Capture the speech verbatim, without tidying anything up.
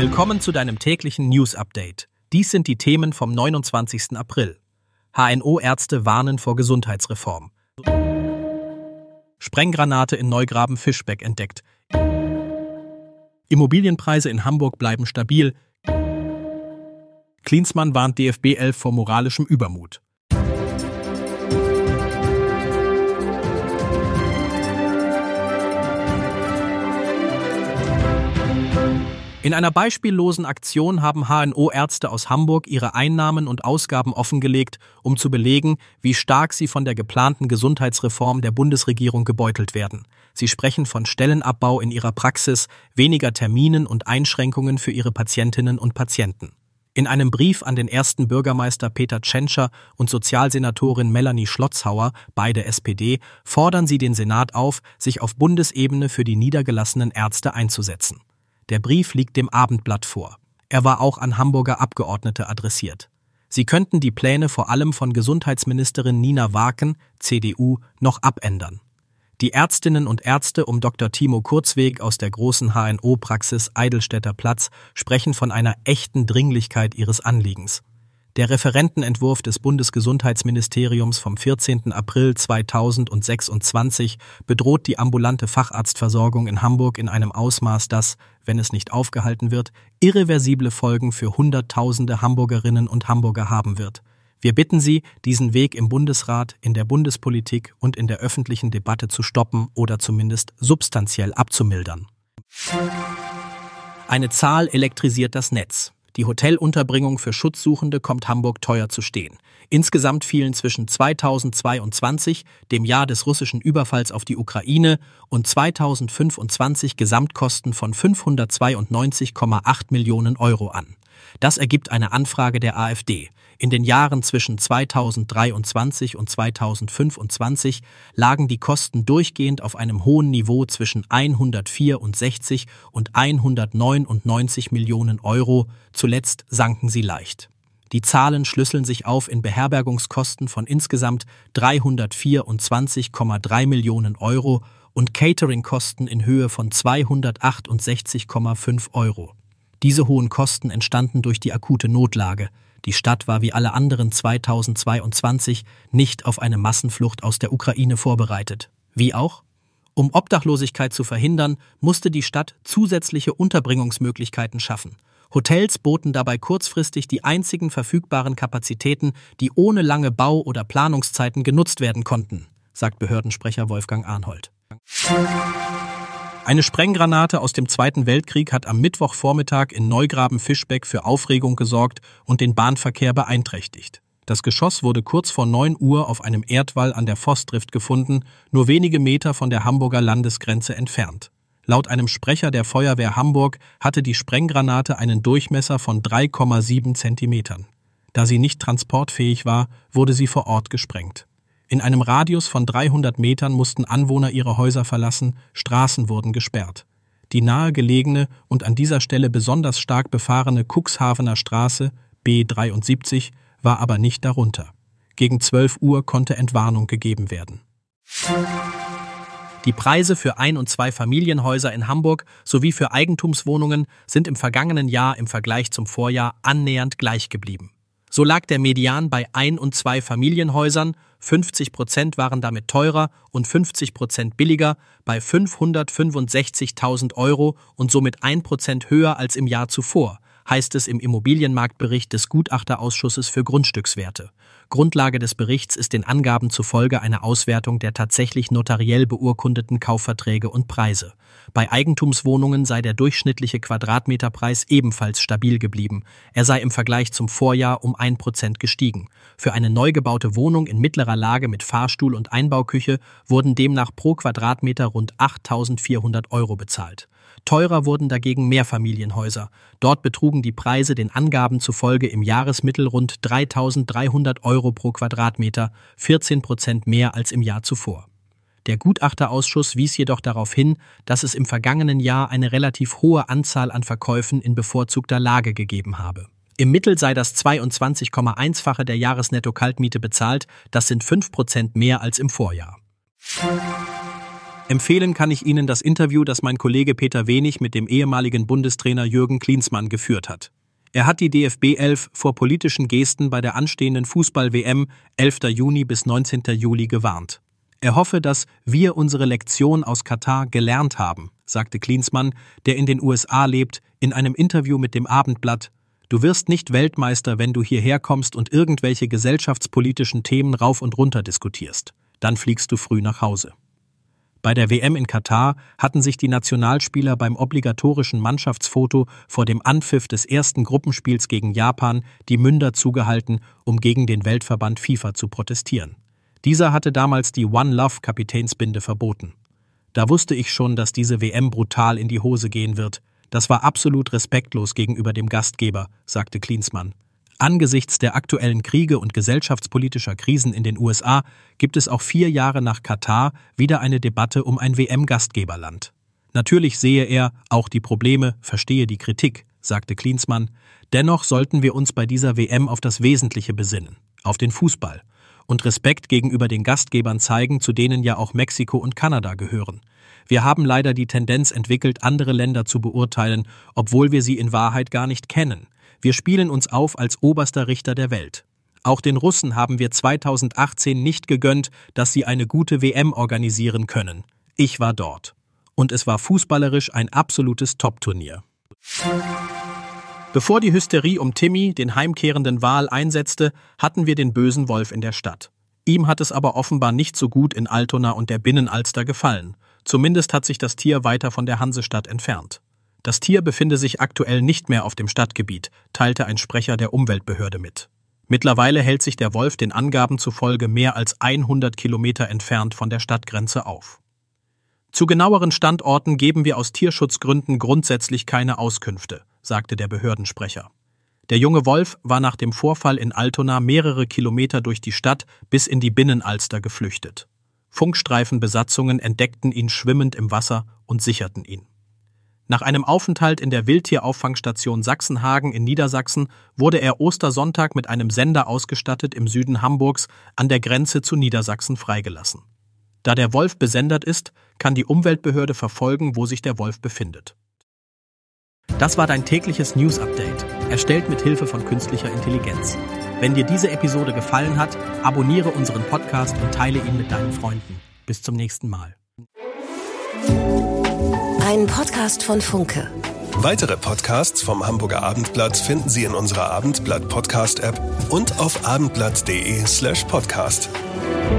Willkommen zu deinem täglichen News-Update. Dies sind die Themen vom neunundzwanzigsten April. H N O-Ärzte warnen vor Gesundheitsreform. Sprenggranate in Neugraben-Fischbeck entdeckt. Immobilienpreise in Hamburg bleiben stabil. Klinsmann warnt D F B elf vor moralischem Übermut. In einer beispiellosen Aktion haben H N O-Ärzte aus Hamburg ihre Einnahmen und Ausgaben offengelegt, um zu belegen, wie stark sie von der geplanten Gesundheitsreform der Bundesregierung gebeutelt werden. Sie sprechen von Stellenabbau in ihrer Praxis, weniger Terminen und Einschränkungen für ihre Patientinnen und Patienten. In einem Brief an den ersten Bürgermeister Peter Tschentscher und Sozialsenatorin Melanie Schlotzhauer, beide S P D, fordern sie den Senat auf, sich auf Bundesebene für die niedergelassenen Ärzte einzusetzen. Der Brief liegt dem Abendblatt vor. Er war auch an Hamburger Abgeordnete adressiert. Sie könnten die Pläne vor allem von Gesundheitsministerin Nina Waken, C D U, noch abändern. Die Ärztinnen und Ärzte um Doktor Timo Kurzweg aus der großen H N O-Praxis Eidelstädter Platz sprechen von einer echten Dringlichkeit ihres Anliegens. Der Referentenentwurf des Bundesgesundheitsministeriums vom vierzehnten April zweitausendsechsundzwanzig bedroht die ambulante Facharztversorgung in Hamburg in einem Ausmaß, das, wenn es nicht aufgehalten wird, irreversible Folgen für Hunderttausende Hamburgerinnen und Hamburger haben wird. Wir bitten Sie, diesen Weg im Bundesrat, in der Bundespolitik und in der öffentlichen Debatte zu stoppen oder zumindest substanziell abzumildern. Eine Zahl elektrisiert das Netz. Die Hotelunterbringung für Schutzsuchende kommt Hamburg teuer zu stehen. Insgesamt fielen zwischen zweitausendzweiundzwanzig, dem Jahr des russischen Überfalls auf die Ukraine, und zweitausendfünfundzwanzig Gesamtkosten von fünfhundertzweiundneunzig Komma acht Millionen Euro an. Das ergibt eine Anfrage der AfD. In den Jahren zwischen zweitausenddreiundzwanzig und zweitausendfünfundzwanzig lagen die Kosten durchgehend auf einem hohen Niveau zwischen hundertvierundsechzig und hundertneunundneunzig Millionen Euro, zuletzt sanken sie leicht. Die Zahlen schlüsseln sich auf in Beherbergungskosten von insgesamt dreihundertvierundzwanzig Komma drei Millionen Euro und Cateringkosten in Höhe von zweihundertachtundsechzig Komma fünf Euro. Diese hohen Kosten entstanden durch die akute Notlage. Die Stadt war wie alle anderen zweitausendzweiundzwanzig nicht auf eine Massenflucht aus der Ukraine vorbereitet. Wie auch? Um Obdachlosigkeit zu verhindern, musste die Stadt zusätzliche Unterbringungsmöglichkeiten schaffen. Hotels boten dabei kurzfristig die einzigen verfügbaren Kapazitäten, die ohne lange Bau- oder Planungszeiten genutzt werden konnten, sagt Behördensprecher Wolfgang Arnhold. Eine Sprenggranate aus dem Zweiten Weltkrieg hat am Mittwochvormittag in Neugraben-Fischbeck für Aufregung gesorgt und den Bahnverkehr beeinträchtigt. Das Geschoss wurde kurz vor neun Uhr auf einem Erdwall an der Voßdrift gefunden, nur wenige Meter von der Hamburger Landesgrenze entfernt. Laut einem Sprecher der Feuerwehr Hamburg hatte die Sprenggranate einen Durchmesser von drei Komma sieben Zentimetern. Da sie nicht transportfähig war, wurde sie vor Ort gesprengt. In einem Radius von dreihundert Metern mussten Anwohner ihre Häuser verlassen, Straßen wurden gesperrt. Die nahegelegene und an dieser Stelle besonders stark befahrene Cuxhavener Straße B dreiundsiebzig war aber nicht darunter. Gegen zwölf Uhr konnte Entwarnung gegeben werden. Die Preise für Ein- und Zwei-Familienhäuser in Hamburg sowie für Eigentumswohnungen sind im vergangenen Jahr im Vergleich zum Vorjahr annähernd gleich geblieben. So lag der Median bei Ein- und Zwei-Familienhäusern, fünfzig Prozent waren damit teurer und fünfzig Prozent billiger, bei fünfhundertfünfundsechzigtausend Euro und somit ein Prozent höher als im Jahr zuvor, heißt es im Immobilienmarktbericht des Gutachterausschusses für Grundstückswerte. Grundlage des Berichts ist den Angaben zufolge eine Auswertung der tatsächlich notariell beurkundeten Kaufverträge und Preise. Bei Eigentumswohnungen sei der durchschnittliche Quadratmeterpreis ebenfalls stabil geblieben. Er sei im Vergleich zum Vorjahr um ein Prozent gestiegen. Für eine neu gebaute Wohnung in mittlerer Lage mit Fahrstuhl und Einbauküche wurden demnach pro Quadratmeter rund achttausendvierhundert Euro bezahlt. Teurer wurden dagegen Mehrfamilienhäuser. Dort betrugen die Preise den Angaben zufolge im Jahresmittel rund dreitausenddreihundert Euro pro Quadratmeter, vierzehn Prozent mehr als im Jahr zuvor. Der Gutachterausschuss wies jedoch darauf hin, dass es im vergangenen Jahr eine relativ hohe Anzahl an Verkäufen in bevorzugter Lage gegeben habe. Im Mittel sei das zweiundzwanzig Komma eins-fache der Jahresnetto-Kaltmiete bezahlt, das sind fünf Prozent mehr als im Vorjahr. Empfehlen kann ich Ihnen das Interview, das mein Kollege Peter Wenig mit dem ehemaligen Bundestrainer Jürgen Klinsmann geführt hat. Er hat die D F B elf vor politischen Gesten bei der anstehenden Fußball-W M elfter Juni bis neunzehnten Juli gewarnt. Er hoffe, dass wir unsere Lektion aus Katar gelernt haben, sagte Klinsmann, der in den U S A lebt, in einem Interview mit dem Abendblatt. Du wirst nicht Weltmeister, wenn du hierher kommst und irgendwelche gesellschaftspolitischen Themen rauf und runter diskutierst. Dann fliegst du früh nach Hause. Bei der W M in Katar hatten sich die Nationalspieler beim obligatorischen Mannschaftsfoto vor dem Anpfiff des ersten Gruppenspiels gegen Japan die Münder zugehalten, um gegen den Weltverband FIFA zu protestieren. Dieser hatte damals die One Love Kapitänsbinde verboten. Da wusste ich schon, dass diese W M brutal in die Hose gehen wird. Das war absolut respektlos gegenüber dem Gastgeber, sagte Klinsmann. Angesichts der aktuellen Kriege und gesellschaftspolitischer Krisen in den U S A gibt es auch vier Jahre nach Katar wieder eine Debatte um ein W M-Gastgeberland. Natürlich sehe er auch die Probleme, verstehe die Kritik, sagte Klinsmann. Dennoch sollten wir uns bei dieser W M auf das Wesentliche besinnen, auf den Fußball, und Respekt gegenüber den Gastgebern zeigen, zu denen ja auch Mexiko und Kanada gehören. Wir haben leider die Tendenz entwickelt, andere Länder zu beurteilen, obwohl wir sie in Wahrheit gar nicht kennen. Wir spielen uns auf als oberster Richter der Welt. Auch den Russen haben wir zweitausendachtzehn nicht gegönnt, dass sie eine gute W M organisieren können. Ich war dort. Und es war fußballerisch ein absolutes Top-Turnier. Bevor die Hysterie um Timmy, den heimkehrenden Wal, einsetzte, hatten wir den bösen Wolf in der Stadt. Ihm hat es aber offenbar nicht so gut in Altona und der Binnenalster gefallen. Zumindest hat sich das Tier weiter von der Hansestadt entfernt. Das Tier befinde sich aktuell nicht mehr auf dem Stadtgebiet, teilte ein Sprecher der Umweltbehörde mit. Mittlerweile hält sich der Wolf den Angaben zufolge mehr als hundert Kilometer entfernt von der Stadtgrenze auf. Zu genaueren Standorten geben wir aus Tierschutzgründen grundsätzlich keine Auskünfte, sagte der Behördensprecher. Der junge Wolf war nach dem Vorfall in Altona mehrere Kilometer durch die Stadt bis in die Binnenalster geflüchtet. Funkstreifenbesatzungen entdeckten ihn schwimmend im Wasser und sicherten ihn. Nach einem Aufenthalt in der Wildtierauffangstation Sachsenhagen in Niedersachsen wurde er Ostersonntag mit einem Sender ausgestattet im Süden Hamburgs an der Grenze zu Niedersachsen freigelassen. Da der Wolf besendet ist, kann die Umweltbehörde verfolgen, wo sich der Wolf befindet. Das war dein tägliches News-Update, erstellt mit Hilfe von künstlicher Intelligenz. Wenn dir diese Episode gefallen hat, abonniere unseren Podcast und teile ihn mit deinen Freunden. Bis zum nächsten Mal. Ein Podcast von Funke. Weitere Podcasts vom Hamburger Abendblatt finden Sie in unserer Abendblatt-Podcast-App und auf abendblatt punkt de slash podcast.